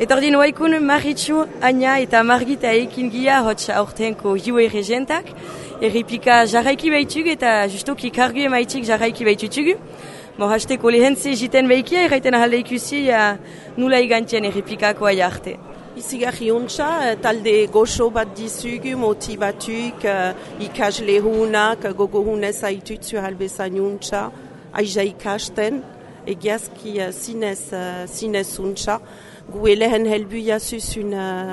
Eta ordin waikun Maritxu, Aina eta Margita ekin gia hotx aurtenko hiu erregentak. Erripika jarraiki behitug eta justoki kargu emaitik jarraiki behitutugu. Hasteko lehentze jiten behikia, erraiten ahalde ikusi nula igantien erripikako aia arte. Izigarri untsa, talde goxo bat dizugu, motibatuk, ikasle hunak, gogo hunez haitutzu halbezan untsa, aiza ikasten, egiazki zinez untsa. Gu lehen helbuia zuzun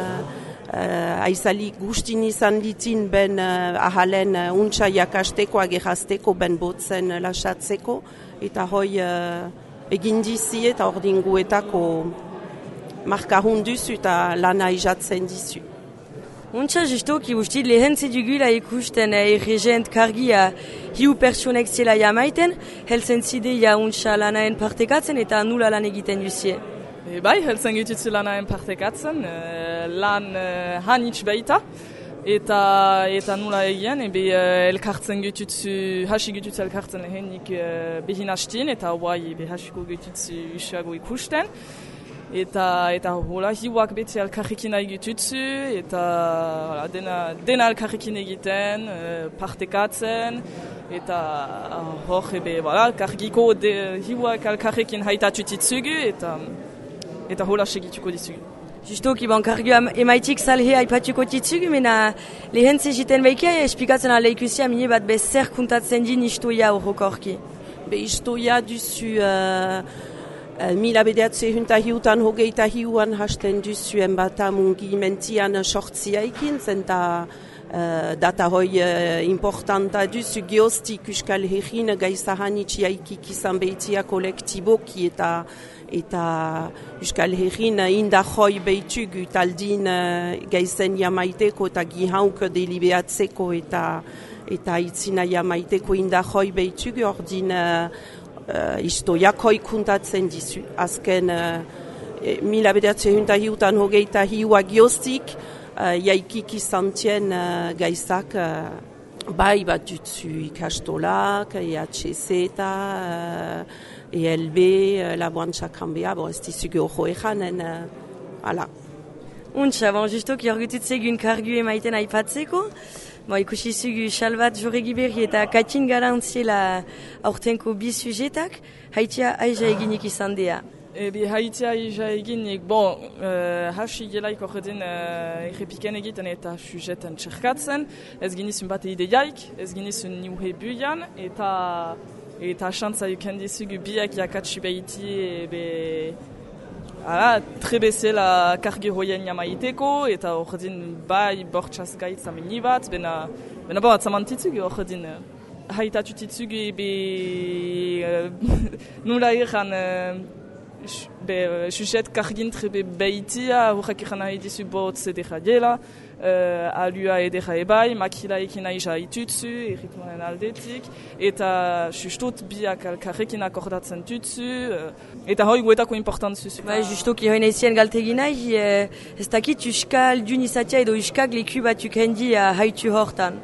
aizali gustin izan ditin ben ahalen untsa jakasteko, agerazteko, ben botzen lasatzeko, eta hoi egin dizi eta ordin guetako markahun duzu eta lana izatzen dizu. Untsa justoki ustid lehentze dugula ikusten erregent kargia hiu pertsonek zela jamaiten, helzen zidea untsa lanaen partekatzen eta nula lan egiten duzie. Bai, helzen gitutzu lanaen partekatzen, lan hanitz baita, eta nula egin, elkartzen gitutzu, hasi gitutzu elkartzen lehenik behin hastin, eta hoai hasiko gitutzu usuago ikusten. Eta hola hiuak beti elkarrekin egitutzu, eta dena elkarrekin egiten, partekatzen, eta hor kargiko hiuak elkarrekin haitatutitzugu, eta hola segituko dizugu. Justoki, kargu emaitik salhe aipatuko titzugu, mena lehentze jiten behikia, espikatzen ala ikusia mine bat zer kuntatzen din istoia horrokorki. Istoia duzu mila bederatze hiutan hogeita hiuan hasten duzuen bat amungi mentian sortziaikin, zenta data hoi importanta duzu geostik Euskal Herrin gaizahanitziaikik izan behitia kolektiboki eta Euskal Herrin indahoi behitugu taldin gaizen jamaiteko eta gihauk delibeatzeko eta itzina jamaiteko indahoi behitugu ordin istoiak hoi kuntatzen dizu. Azken mila bederatze hiutan hogeita hiua geostik jaikik izan tien gaizak bai bat dutzu ikastolak, EHZ eta ELB, laboantza kambea, ez dizugu hori eganen, ala. Untsa, justoki orgututzegun kargu emaiten aipatzeko, ikusi zugu Salvat Joregi Berri eta Katin Garantziela aurtenko bi sujetak, haitia aiza eginik izan dea. Haitia aiza eginik, hasi gelaik horretin errepiken egiten eta sujetan txerkatzen, ez ginizun bat ideiaik, ez ginizun niuhe buian, eta xantza yukendizugu biak jakatsi behiti, trebezela kargi hoien jamaiteko, eta horretin bai bortxaz gaitz amini bat, bena atzamantitzugu horretin. Haitatutitzugu nula iran sujet kargin trebe behitia, horrek iran nahi dizu botz edera dela, alua edera ebai, makila ekin aiza itutzu, erritmoen aldetik, eta justot biak alkarrekin akordatzen tutzu, eta hoi guetako importantzuzu. Justoki hoi nahizien galtegi nahi, ez dakit Euskal dun izatea edo Euskak leku batuk hendi haitu hortan.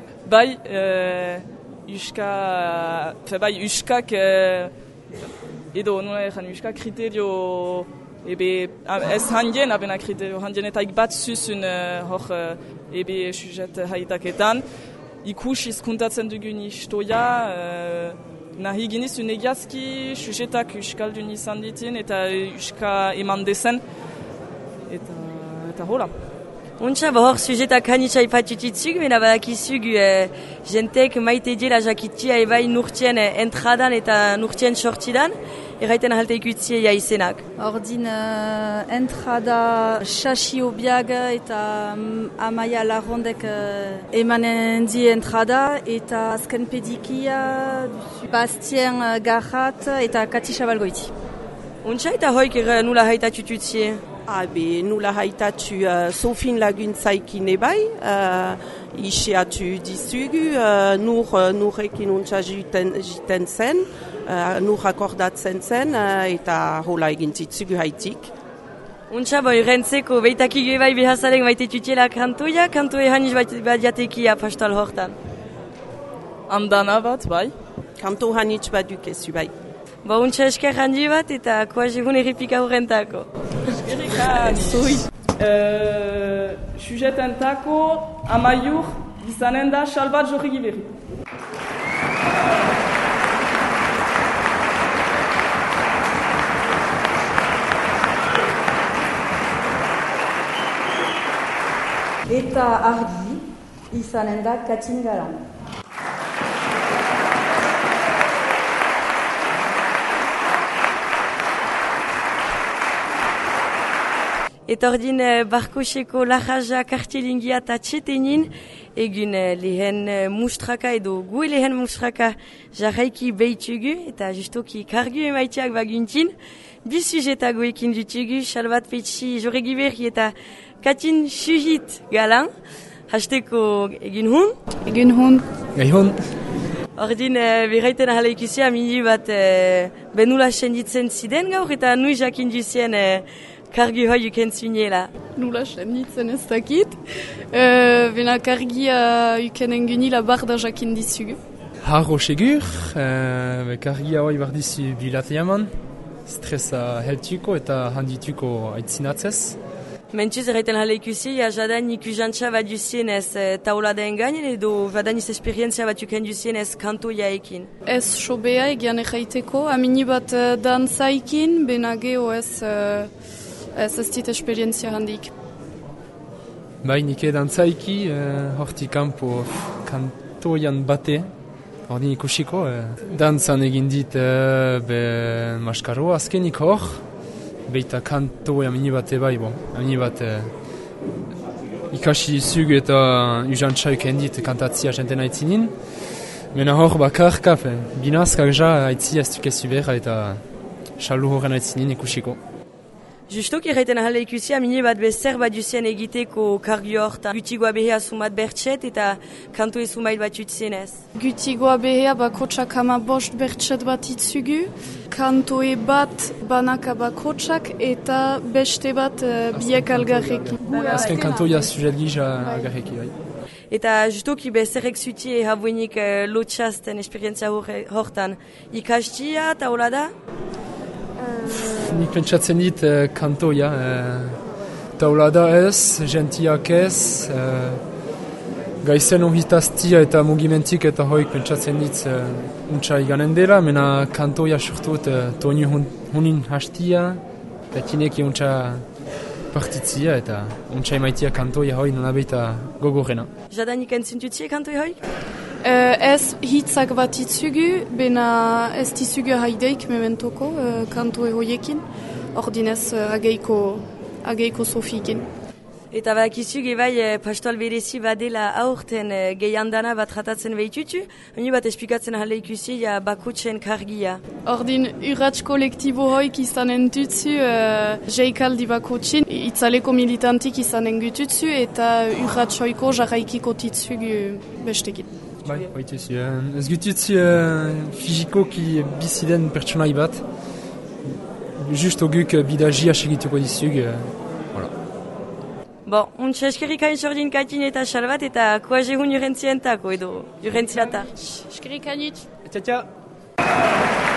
Euskak edo nuna egan Euskak kriterio ez handien abena kriterio handien eta bat zuzun hor sujet haitaketan ikusiz kuntatzen dugun istoia nahi ginizun egiazki sujetak Euskaldun izan ditin eta Euska eman dezen eta hola. Untsa, hor sujetak hanitza ipatutitzug, mena badakizugu jentek maite dela jakitia ebai nurtien entradan eta nurtien sortidan, erraiten ahalte ikutzie izenak. Ordin entrada Xaxi Obiag eta Amaia Larrondek emanen di entrada eta azken pedikia Bastien Garrat eta Kati Chabalgoiti. Untsa eta hoik nula haitatututzie? Nula haitatu Sofin laguntzaikin ebai, iseatu dizugu, nurrekin untsa jiten zen, nur akordatzen zen, eta hola egintitzugu haitik. Untsa, rentzeko, behitakik ebai behazalek maite tutela kantoia, kantoe haniz badiatekia pastal hortan. Andana bat, bai. Kanto haniz badukezu, bai. Untsa esker handi bat eta koaz egun errepika horrentako. Zui. Sujetentako amaiur izanen da Salbat Jorrigi berri. Eta argi izanen da Katin Galan. Eta ordin barkoseko lahaja kartelingia eta txetenin, egun lehen mustraka edo gue lehen mustraka jarraiki behitugu eta justoki kargu emaiteak baguntin, bi sujetago ekin dutugu, Salbat Petsi Jorrigi berri eta Katin Sujit Galan, hasteko egin hun? Egin hun. Egin hun. Ordin berraiten ahala ikusia, mini bat benula senditzen ziden gaur eta nui jakin duzien kargi hoi uken zuniela. Nula senditzen ez dakit. Bena kargia uken engunila barda jakin dizugu. Harro segur, kargia hoi bardizu bilateaman, stresa heltuko eta handituko aitzinatzez. Mentuz erraiten hala ikusi, jadan ikuzantza bat duzien ez tauladen gainen edo badaniz esperientzia bat uken duzien ez kantoia ekin. Ez sobea egian erraiteko, amini bat dantzaikin, bena geho ez dit esperientzia handik. Bai, nike dantzaiki, horti kanpo kantoian bate, ordin ikusiko. Dantzan egin dit maskaro azkenik hor, beita kantoia amini bat ebai, amini bat ikasi zug eta uzantza uken dit kantatzia jenten aitzinin. Mena hor bakarka, binazkak ja aitzi ez dukezu behar eta xalu horren aitzinin ikusiko. Justok erraiten ahala ikusi, amine bat bezer bat duzien egiteko kargio hortan. Gutigoa behea sumat bertxet eta kanto ezumait bat utzien ez. Gutigoa behea bakotsak ama bost bertxet bat itzugu, kantoe bat banaka bakotsak eta beste bat biek algarreki. Azken kantoia sujet gija algarreki, bai. Eta justoki bezerrek zuti habuenik lotxazten esperientzia hortan. Ikastia eta hola da? Nik pentsatzen dit kantoia, taulada ez, gentiak ez, gaizen ohitaztia eta mugimentik eta hoik pentsatzen dit untsa iganen dela, mena kantoia surtut toni hunin hastia, petineki untsa partitzia eta untsa emaitia kantoia hoi nolabeita gogorrena. Jadanik entzintutzie kantoia hoik? Ez hitzak bat itzugu, bena ez dizugu haideik mementoko kantoe hoiekin, ordinez ageiko sofikin. Eta bakizugu bai pastoal berezi badela aurten gehiandana bat jatatzen behitutu, honi bat esplikatzen jale ikusi bakotxen kargia. Ordin urratx kolektibo hoik izanen tutzu jeikaldi bakotxin, itzaleko militantik izanen gututzu eta urratx hoiko jarraikiko titzugu bestekin. Bai, baituzu. Ez gututzu fizikoki biziden pertsonai bat, just oguk bidagia segituko dizug. Bon, untsa eskerrik hain sordin Katin eta Salbat eta koaze hun urentzientako edo urentziata. Eskerrik hainit. Tia.